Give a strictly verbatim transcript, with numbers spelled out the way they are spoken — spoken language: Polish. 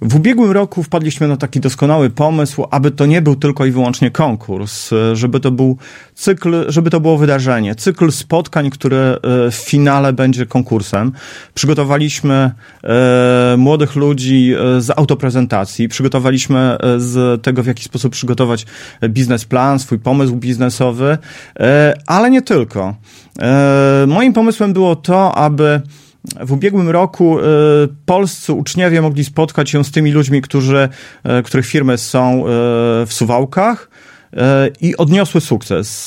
W ubiegłym roku wpadliśmy na taki doskonały pomysł, aby to nie był tylko i wyłącznie konkurs, żeby to był cykl, żeby to było wydarzenie, cykl spotkań, które w finale będzie konkursem. Przygotowaliśmy młodych ludzi z autoprezentacji, przygotowaliśmy z tego, w jaki sposób przygotować biznesplan, swój pomysł biznesowy, ale nie tylko. Moim pomysłem było to, aby w ubiegłym roku y, polscy uczniowie mogli spotkać się z tymi ludźmi, którzy, y, których firmy są y, w Suwałkach y, i odniosły sukces.